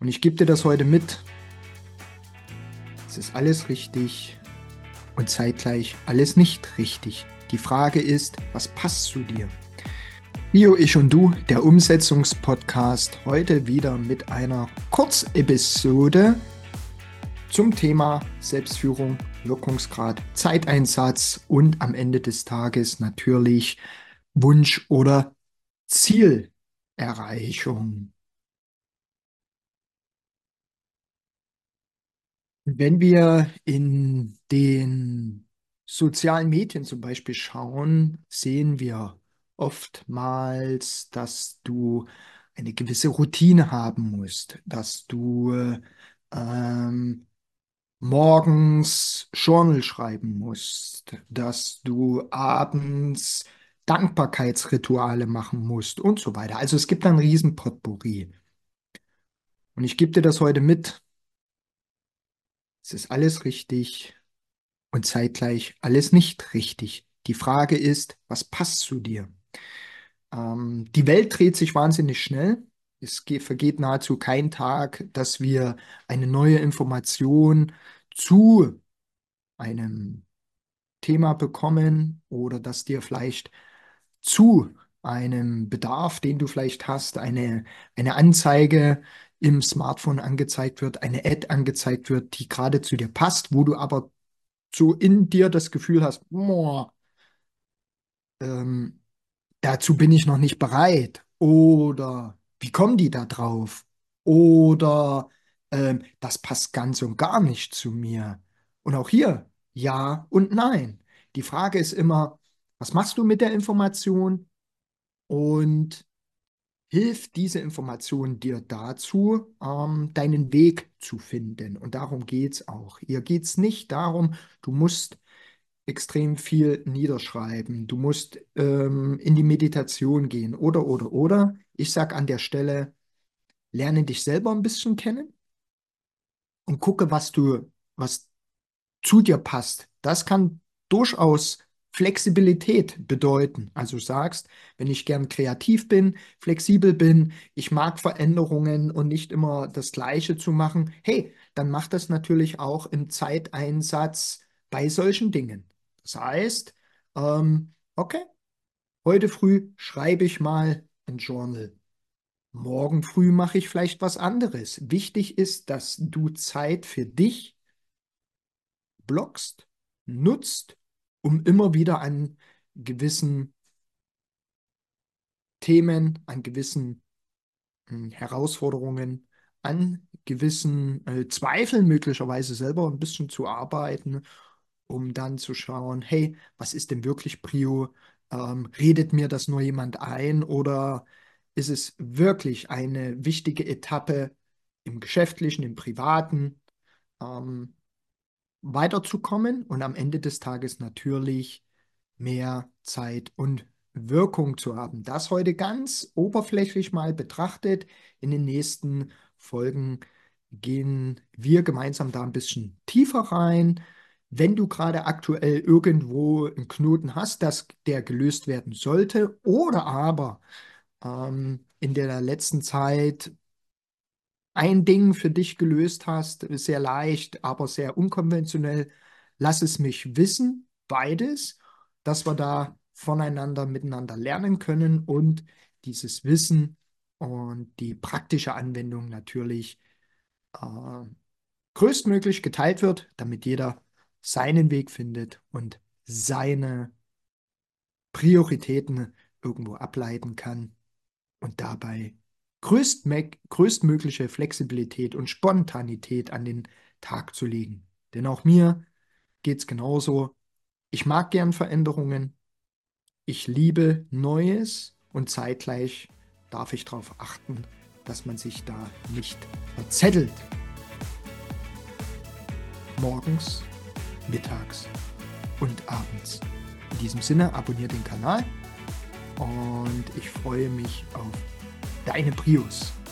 Und ich gebe dir das heute mit. Es ist alles richtig und zeitgleich alles nicht richtig. Die Frage ist, was passt zu dir? Bio, ich und du, der Umsetzungspodcast, heute wieder mit einer Kurzepisode zum Thema Selbstführung, Wirkungsgrad, Zeiteinsatz und am Ende des Tages natürlich Wunsch- oder Zielerreichung. Wenn wir in den sozialen Medien zum Beispiel schauen, sehen wir oftmals, dass du eine gewisse Routine haben musst, dass du ähm, morgens Journal schreiben musst, dass du abends Dankbarkeitsrituale machen musst und so weiter. Also es gibt ein riesen Potpourri. Und ich gebe dir das heute mit. Es ist alles richtig und zeitgleich alles nicht richtig. Die Frage ist, was passt zu dir? Die Welt dreht sich wahnsinnig schnell. Vergeht nahezu kein Tag, dass wir eine neue Information zu einem Thema bekommen oder dass dir vielleicht zu einem Bedarf, den du vielleicht hast, eine Anzeige im Smartphone angezeigt wird, eine Ad angezeigt wird, die gerade zu dir passt, wo du aber so in dir das Gefühl hast, boah, ähm, dazu bin ich noch nicht bereit. Oder wie kommen die da drauf? Oder das passt ganz und gar nicht zu mir. Und auch hier ja und nein. Die Frage ist immer, was machst du mit der Information und hilft diese Information dir dazu, deinen Weg zu finden? Und darum geht es auch. Hier geht es nicht darum, du musst extrem viel niederschreiben. Du musst in die Meditation gehen oder. Ich sage an der Stelle, lerne dich selber ein bisschen kennen und gucke, was zu dir passt. Das kann durchaus Flexibilität bedeuten. Also sagst, wenn ich gern kreativ bin, flexibel bin, ich mag Veränderungen und nicht immer das Gleiche zu machen, hey, dann mach das natürlich auch im Zeiteinsatz bei solchen Dingen. Das heißt, okay, heute früh schreibe ich mal ein Journal. Morgen früh mache ich vielleicht was anderes. Wichtig ist, dass du Zeit für dich blockst, nutzt, um immer wieder an gewissen Themen, an gewissen Herausforderungen, an gewissen Zweifeln möglicherweise selber ein bisschen zu arbeiten, um dann zu schauen, hey, was ist denn wirklich Prio? Redet mir das nur jemand ein oder ist es wirklich eine wichtige Etappe im Geschäftlichen, im Privaten? Ähm, Weiterzukommen und am Ende des Tages natürlich mehr Zeit und Wirkung zu haben. Das heute ganz oberflächlich mal betrachtet. In den nächsten Folgen gehen wir gemeinsam da ein bisschen tiefer rein. Wenn du gerade aktuell irgendwo einen Knoten hast, der gelöst werden sollte, oder aber in der letzten Zeit ein Ding für dich gelöst hast, sehr leicht, aber sehr unkonventionell, lass es mich wissen, beides, dass wir da voneinander miteinander lernen können und dieses Wissen und die praktische Anwendung natürlich äh, größtmöglich geteilt wird, damit jeder seinen Weg findet und seine Prioritäten irgendwo ableiten kann und dabei größtmögliche Flexibilität und Spontanität an den Tag zu legen. Denn auch mir geht es genauso. Ich mag gern Veränderungen, ich liebe Neues und zeitgleich darf ich darauf achten, dass man sich da nicht verzettelt. Morgens, mittags und abends. In diesem Sinne, abonniert den Kanal und ich freue mich auf deine Prios.